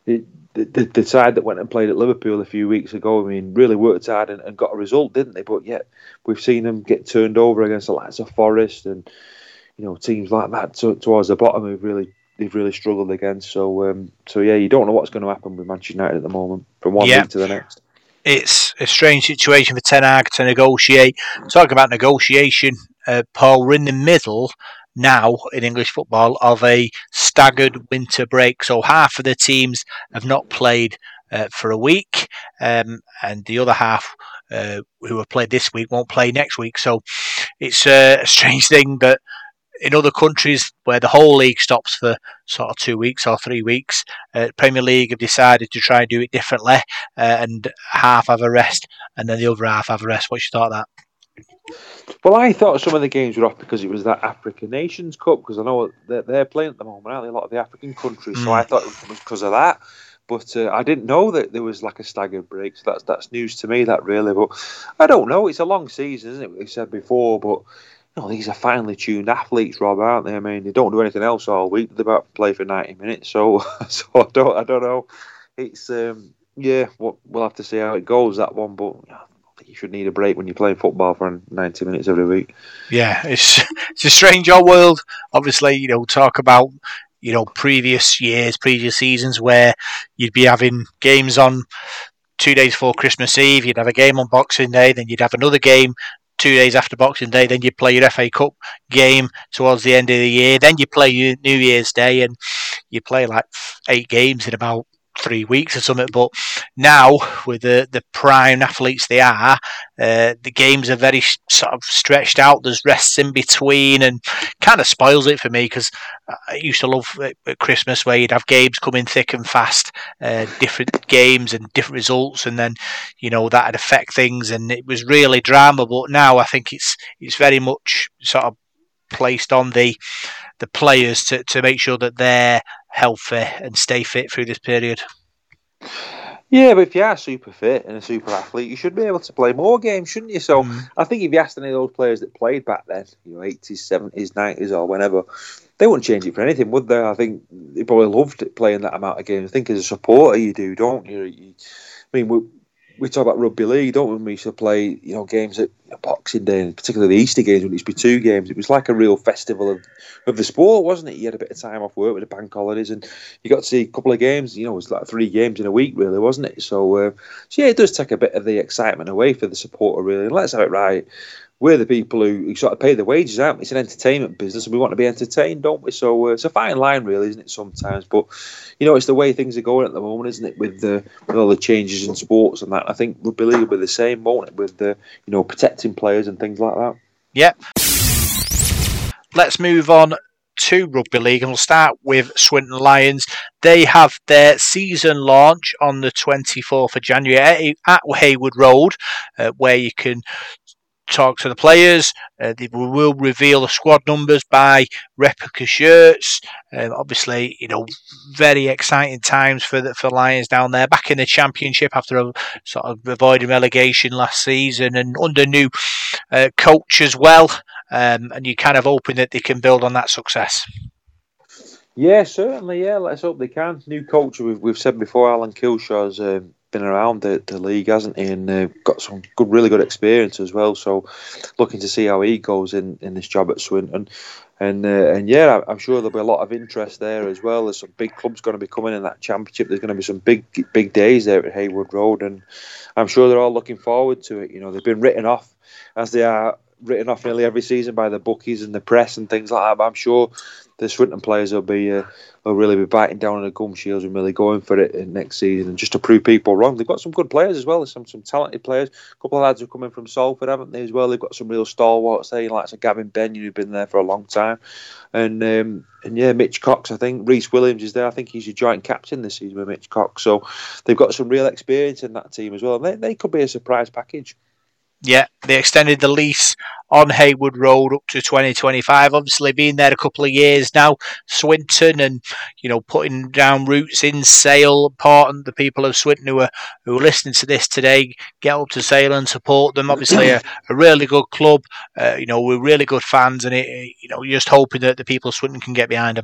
the side that went and played at Liverpool a few weeks ago, I mean, really worked hard and got a result, didn't they? But yet we've seen them get turned over against the likes of Forest and, you know, teams like that towards the bottom they've really struggled against. So yeah, you don't know what's going to happen with Manchester United at the moment from one week to the next. It's a strange situation for Ten Hag to negotiate. Talking about negotiation, Paul, we're in the middle now in English football of a staggered winter break. So half of the teams have not played for a week, and the other half who have played this week won't play next week. So it's a strange thing that in other countries where the whole league stops for sort of 2 weeks or 3 weeks, Premier League have decided to try and do it differently, and half have a rest and then the other half have a rest. What's your thought of that? Well, I thought some of the games were off because it was that African Nations Cup, because I know that they're playing at the moment, aren't they, a lot of the African countries, so I thought it was because of that. But I didn't know that there was like a staggered break, so that's news to me, that really. But I don't know, it's a long season, isn't it, we said before, but these are finely tuned athletes, Rob, aren't they? I mean, they don't do anything else all week. They're about to play for 90 minutes. So I don't know. It's we'll have to see how it goes, that one. But I think you should need a break when you're playing football for 90 minutes every week. Yeah, it's a strange old world. Obviously, you know, talk about, you know, previous years, previous seasons where you'd be having games on 2 days before Christmas Eve. You'd have a game on Boxing Day, then you'd have another game 2 days after Boxing Day, then you play your FA Cup game towards the end of the year, then you play your New Year's Day, and you play like 8 games in about 3 weeks or something. But now, with the prime athletes they are, the games are very sort of stretched out. There's rests in between, and kind of spoils it for me, because I used to love at Christmas where you'd have games coming thick and fast, different games and different results, and then, you know, that'd affect things, and it was really drama. But now I think it's very much sort of placed on the players to make sure that they're healthy and stay fit through this period. Yeah, but if you are super fit and a super athlete, you should be able to play more games, shouldn't you? So I think if you asked any of those players that played back then, you know, 80s, 70s, 90s or whenever, they wouldn't change it for anything, would they? I think they probably loved it, playing that amount of games. I think as a supporter you do, don't you? I mean, we talk about rugby league, don't we? We used to play, you know, games at Boxing Day, and particularly the Easter games when it used to be 2 games. It was like a real festival of the sport, wasn't it? You had a bit of time off work with the bank holidays, and you got to see a couple of games. You know, it was like 3 games in a week, really, wasn't it? So yeah, it does take a bit of the excitement away for the supporter, really. And let's have it right. we're the people who sort of pay the wages, aren't we? It's an entertainment business, and we want to be entertained, don't we? So it's a fine line, really, isn't it? Sometimes, but it's the way things are going at the moment, isn't it? With all the changes in sports and that, I think rugby league will be the same, won't it? With protecting players and things like that. Yep. Let's move on to rugby league, and we'll start with Swinton Lions. They have their season launch on the 24th of January at Haywood Road, where you can talk to the players. They will reveal the squad numbers, buy replica shirts. Obviously, very exciting times for Lions down there, back in the Championship after sort of avoiding relegation last season and under new coach as well. And you're kind of hoping that they can build on that success. Yeah, certainly. Yeah, let's hope they can. New coach, we've said before, Alan Kilshaw's been around the league, hasn't he? And got some really good experience as well. So, looking to see how he goes in this job at Swinton. And yeah, I'm sure there'll be a lot of interest there as well. There's some big clubs going to be coming in that Championship. There's going to be some big days there at Haywood Road, and I'm sure they're all looking forward to it. They've been written off, as they are written off nearly every season by the bookies and the press and things like that. But I'm sure the Swinton players will really be biting down on the gum shields and really going for it next season, and just to prove people wrong. They've got some good players as well. There's some talented players. A couple of lads have come in from Salford, haven't they, as well? They've got some real stalwarts there, like Gavin Benyon, who's been there for a long time, and yeah, Mitch Cox. I think Reece Williams is there. I think he's your joint captain this season with Mitch Cox. So they've got some real experience in that team as well. And they could be a surprise package. Yeah, they extended the lease on Haywood Road up to 2025. Obviously, being there a couple of years now, Swinton, and putting down roots in Sale. Important the people of Swinton who are listening to this today get up to Sale and support them. Obviously, a really good club. We're really good fans, and you're just hoping that the people of Swinton can get behind them.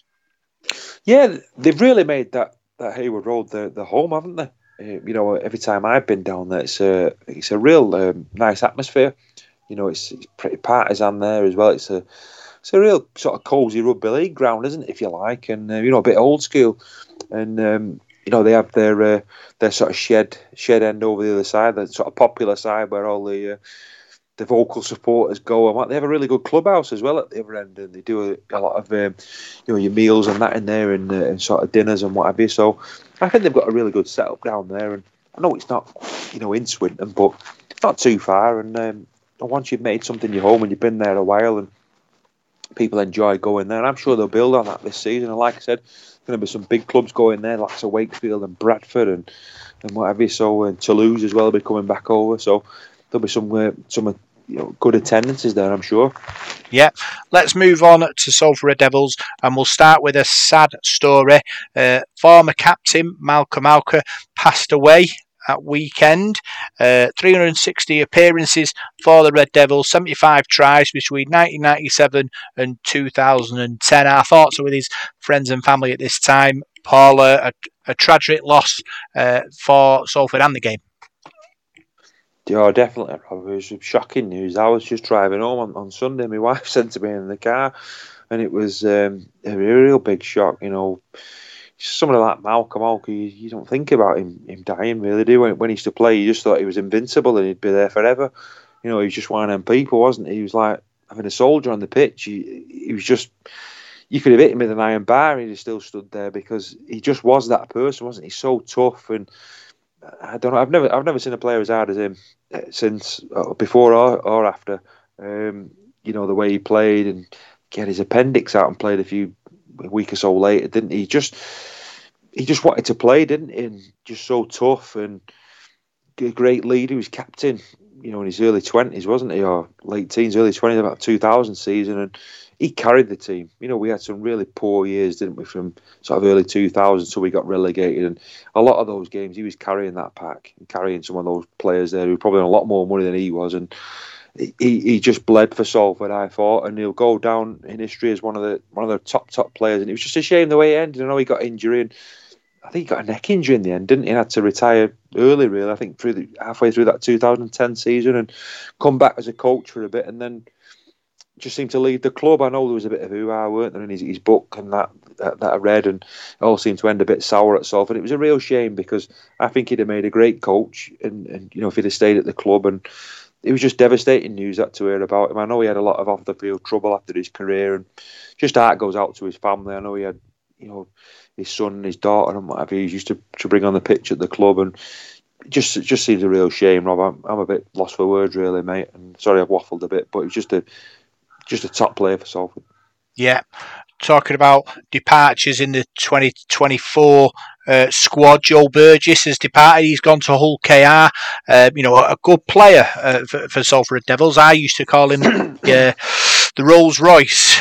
Yeah, they've really made that Haywood Road the home, haven't they? Every time I've been down there, it's a real nice atmosphere. It's pretty partisan there as well. It's a real sort of cosy rugby league ground, isn't it, if you like? And a bit old school. And they have their sort of shed end over the other side, the sort of popular side where all the vocal supporters go. And they have a really good clubhouse as well at the other end, and they do a lot of your meals and that in there, and sort of dinners and what have you. So I think they've got a really good setup down there, and I know it's not in Swinton, but it's not too far. And once you've made something your home and you've been there a while, and people enjoy going there, and I'm sure they'll build on that this season. And like I said, there's going to be some big clubs going there, like Wakefield and Bradford and what have you. So and Toulouse as well will be coming back over. So there'll be some good attendances there, I'm sure. Yeah, let's move on to Salford Red Devils, and we'll start with a sad story. Former captain Malcolm Alker passed away at weekend. 360 appearances for the Red Devils, 75 tries between 1997 and 2010. Our thoughts are with his friends and family at this time. Paul, a tragic loss for Salford and the game. Yeah, definitely. It was shocking news. I was just driving home on Sunday. My wife sent to me in the car, and it was a real big shock. Somebody like Malcolm Alker, you don't think about him dying, really, do you? When he used to play, you just thought he was invincible and he'd be there forever. He was just one of them people, wasn't he? He was like having a soldier on the pitch. He was just, you could have hit him with an iron bar and he still stood there, because he just was that person, wasn't he? So tough. And I don't know, I've never seen a player as hard as him since, before or after. The way he played, and he had his appendix out and played a week or so later, didn't he? He just wanted to play, didn't he? And just so tough, and a great leader. He was captain, in his early 20s, wasn't he? Or late teens, early 20s, about 2000 season, and he carried the team. We had some really poor years, didn't we, from sort of early 2000s till we got relegated, and a lot of those games he was carrying that pack and carrying some of those players there who were probably on a lot more money than he was, and he just bled for Salford, I thought, and he'll go down in history as one of the top players. And it was just a shame the way it ended. I know he got injury, and I think he got a neck injury in the end, didn't he? He had to retire early, really. I think halfway through that 2010 season, and come back as a coach for a bit, and then just seemed to leave the club. I know there was a bit of hoo-ha, weren't there, in his book and that I read, and it all seemed to end a bit sour at Salford. It was a real shame, because I think he'd have made a great coach, and if he'd have stayed at the club, and it was just devastating news that to hear about him. I know he had a lot of off the field trouble after his career, and just heart goes out to his family. I know he had, his son and his daughter and whatever he used to bring on the pitch at the club, and it just seems a real shame, Rob. I'm a bit lost for words, really, mate. And sorry I've waffled a bit, but it was just a top player for Salford. Yeah, talking about departures in the 2024 squad, Joe Burgess has departed. He's gone to Hull KR. A good player for Salford Devils. I used to call him the Rolls Royce.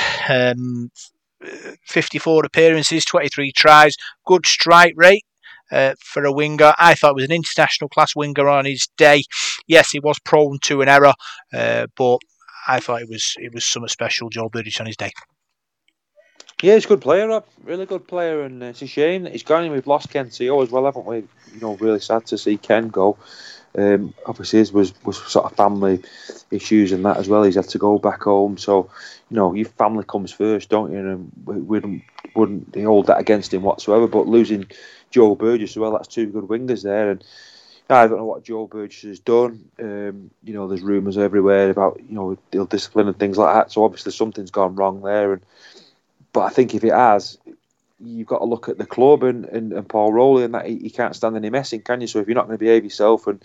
54 appearances, 23 tries, good strike rate. For a winger, I thought it was an international class winger on his day. Yes, he was prone to an error, but I thought it was something special, Joe Burgess, on his day. Yeah, he's a good player, Rob. Really good player, and it's a shame that he's gone. We've lost Ken Sio as well, haven't we? Really sad to see Ken go. Obviously, his was sort of family issues and that as well. He's had to go back home, so your family comes first, don't you? And we wouldn't hold that against him whatsoever. But losing Joe Burgess as well, that's two good wingers there, and I don't know what Joe Burgess has done. There's rumours everywhere about ill discipline and things like that. So obviously something's gone wrong there, but I think if it has, you've got to look at the club and Paul Rowley, and that he can't stand any messing, can you? So if you're not going to behave yourself, and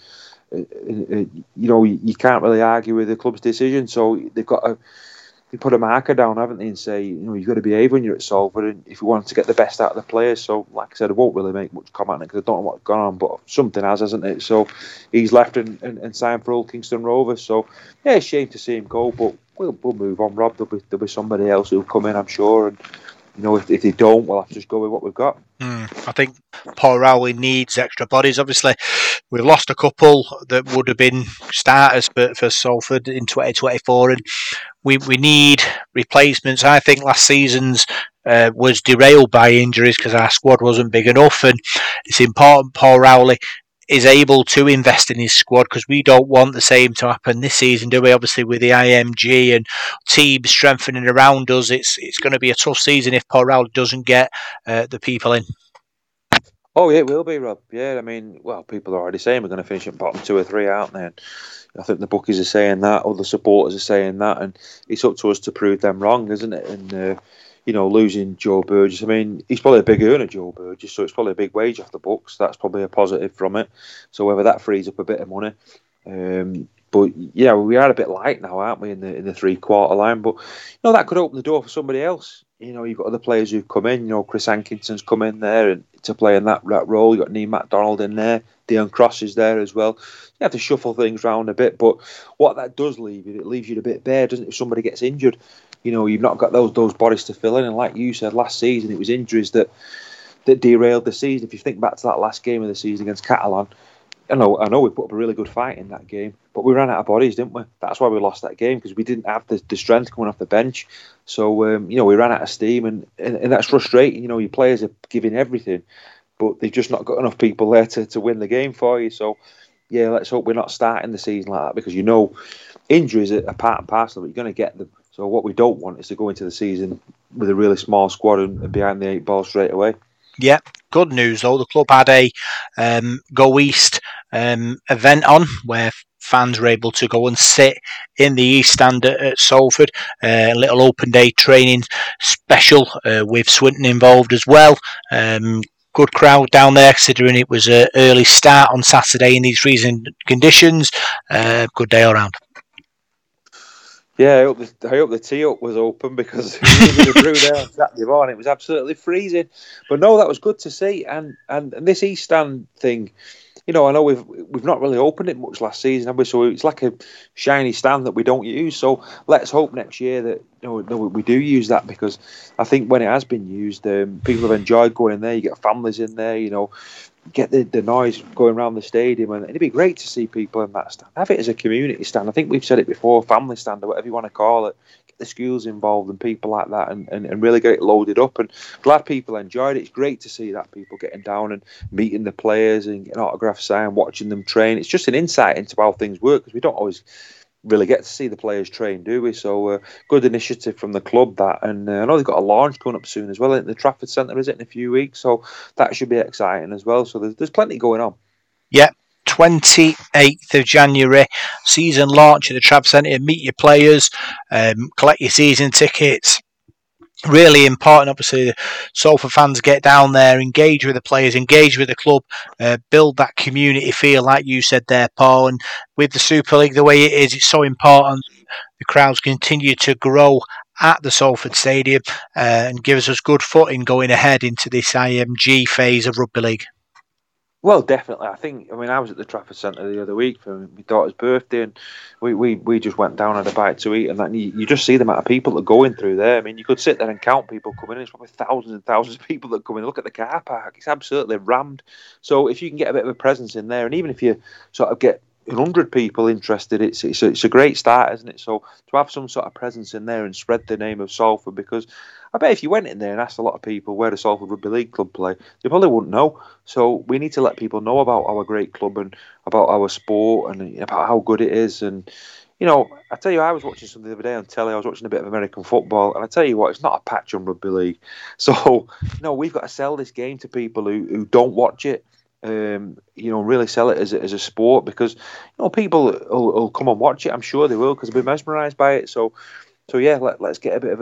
you can't really argue with the club's decision. So they've got to put a marker down, haven't they, and say you've got to behave when you're at Salford, and if you want to get the best out of the players. So like I said, I won't really make much comment on it because I don't know what's gone on, but something hasn't it? So he's left and signed for Hull Kingston Rovers. So yeah, it's a shame to see him go, but we'll move on, Rob. There'll be somebody else who'll come in, I'm sure, and if they don't, we'll have to just go with what we've got. I think Paul Rowley needs extra bodies. Obviously, we've lost a couple that would have been starters for Salford in 2024, and we need replacements. I think last season's was derailed by injuries because our squad wasn't big enough, and it's important Paul Rowley is able to invest in his squad, because we don't want the same to happen this season, do we? Obviously, with the IMG and teams strengthening around us, it's going to be a tough season if Paul Rowley doesn't get the people in. Oh, yeah, it will be, Rob. Yeah, I mean, people are already saying we're going to finish at bottom 2 or 3, aren't they? And I think the bookies are saying that, other supporters are saying that, and it's up to us to prove them wrong, isn't it? And losing Joe Burgess, I mean, he's probably a big earner, Joe Burgess, so it's probably a big wage off the books. That's probably a positive from it. So whether that frees up a bit of money. But yeah, we are a bit light now, aren't we, in the 3/4 line? But that could open the door for somebody else. You've got other players who've come in. Chris Hankinson's come in there and to play in that role. You've got Neil MacDonald in there. Dion Cross is there as well. You have to shuffle things around a bit. But what that does leave you, it leaves you a bit bare, doesn't it? If somebody gets injured, you've not got those bodies to fill in. And like you said, last season it was injuries that derailed the season. If you think back to that last game of the season against Catalan, I know we put up a really good fight in that game, but we ran out of bodies, didn't we? That's why we lost that game, because we didn't have the strength coming off the bench. So we ran out of steam, and that's frustrating. Your players are giving everything, but they've just not got enough people there to win the game for you. So yeah, let's hope we're not starting the season like that, because injuries are part and parcel, but you're going to get them. So what we don't want is to go into the season with a really small squad and behind the 8 ball straight away. Yeah, good news though. The club had a Go East event on where fans were able to go and sit in the East Stand at Salford. A little open day training special with Swinton involved as well. Good crowd down there, considering it was an early start on Saturday in these freezing conditions. Good day all round. Yeah, I hope the tee-up was open, because we drew there on Saturday morning. It was absolutely freezing. But no, that was good to see. And this East Stand thing, I know we've not really opened it much last season, have we? So it's like a shiny stand that we don't use. So let's hope next year that we do use that, because I think when it has been used, people have enjoyed going in there. You get families in there, get the noise going around the stadium, and it'd be great to see people in that stand. Have it as a community stand. I think we've said it before, family stand or whatever you want to call it. Get the schools involved and people like that, and really get it loaded up. And glad people enjoyed it. It's great to see that, people getting down and meeting the players and getting autographs signed, watching them train. It's just an insight into how things work, because we don't always really get to see the players train, do we? So good initiative from the club, that. And I know they've got a launch coming up soon as well at the Trafford Centre, is it, in a few weeks? So that should be exciting as well. So there's plenty going on. Yeah, 28th of January. Season launch at the Trafford Centre. Meet your players, collect your season tickets. Really important, obviously, Salford fans get down there, engage with the players, engage with the club, build that community feel, like you said there, Paul. And with the Super League the way it is, it's so important the crowds continue to grow at the Salford Stadium and gives us good footing going ahead into this IMG phase of rugby league. Well, definitely. I was at the Trafford Centre the other week for my daughter's birthday, and we just went down and had a bite to eat, and that you just see the amount of people that are going through there. I mean, you could sit there and count people coming in. It's probably thousands and thousands of people that come in. Look at the car park; it's absolutely rammed. So if you can get a bit of a presence in there, and even if you sort of get 100 people interested, it's a great start, isn't it? So to have some sort of presence in there and spread the name of Salford, because I bet if you went in there and asked a lot of people where the Salford Rugby League club play, they probably wouldn't know. So we need to let people know about our great club and about our sport and about how good it is. And I tell you, I was watching something the other day on telly. I was watching a bit of American football, and I tell you what, it's not a patch on rugby league. So we've got to sell this game to people who don't watch it. Really sell it as a sport, because people will come and watch it. I'm sure they will, because they'll be mesmerised by it. So yeah, let's get a bit of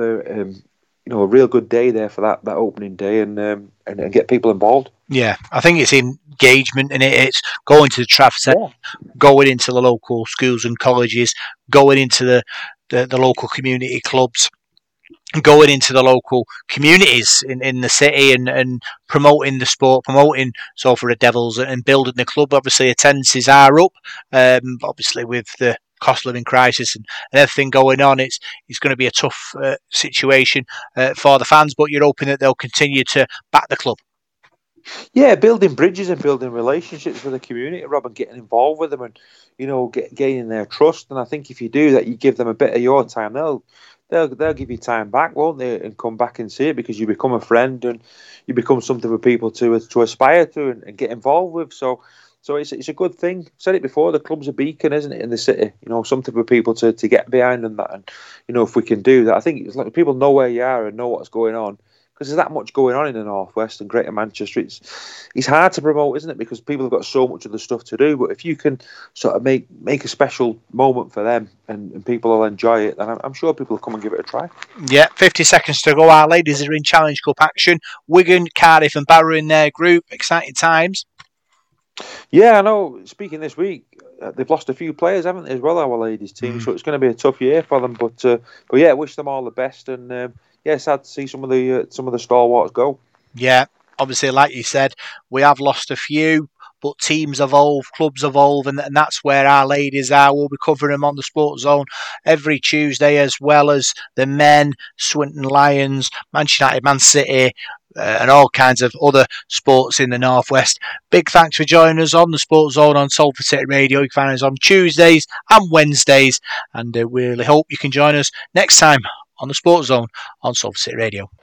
a real good day there for that opening day, and get people involved. Yeah, I think it's engagement in it. It's going to the Trafford Centre, going into the local schools and colleges, going into the local community clubs, going into the local communities in the city and promoting the sport, promoting Salford Red Devils and building the club. Obviously, attendances are up. Obviously, with the cost of living crisis and everything going on, it's going to be a tough situation for the fans, but you're hoping that they'll continue to back the club. Yeah, building bridges and building relationships with the community, Rob, and getting involved with them and, gaining their trust. And I think if you do that, you give them a bit of your time, they'll give you time back, won't they, and come back and see it, because you become a friend and you become something for people to aspire to and get involved with. So it's a good thing. I've said it before, the club's a beacon, isn't it, in the city? Something for people to get behind and that. And, if we can do that, I think it's like people know where you are and know what's going on. Because there's that much going on in the Northwest and Greater Manchester. It's hard to promote, isn't it? Because people have got so much other stuff to do. But if you can sort of make a special moment for them and people will enjoy it, then I'm sure people will come and give it a try. Yeah, 50 seconds to go. Our ladies are in Challenge Cup action. Wigan, Cardiff and Barrow in their group. Exciting times. Yeah, I know. Speaking this week, they've lost a few players, haven't they, as well, our ladies team. So it's going to be a tough year for them. But yeah, wish them all the best. And sad to see some of the stalwarts go. Yeah, obviously, like you said, we have lost a few, but teams evolve, clubs evolve, and that's where our ladies are. We'll be covering them on the Sports Zone every Tuesday, as well as the men, Swinton Lions, Manchester United, Man City, and all kinds of other sports in the Northwest. Big thanks for joining us on the Sports Zone on Salford City Radio. You can find us on Tuesdays and Wednesdays, and we really hope you can join us next time on the Sports Zone on Salford City Radio.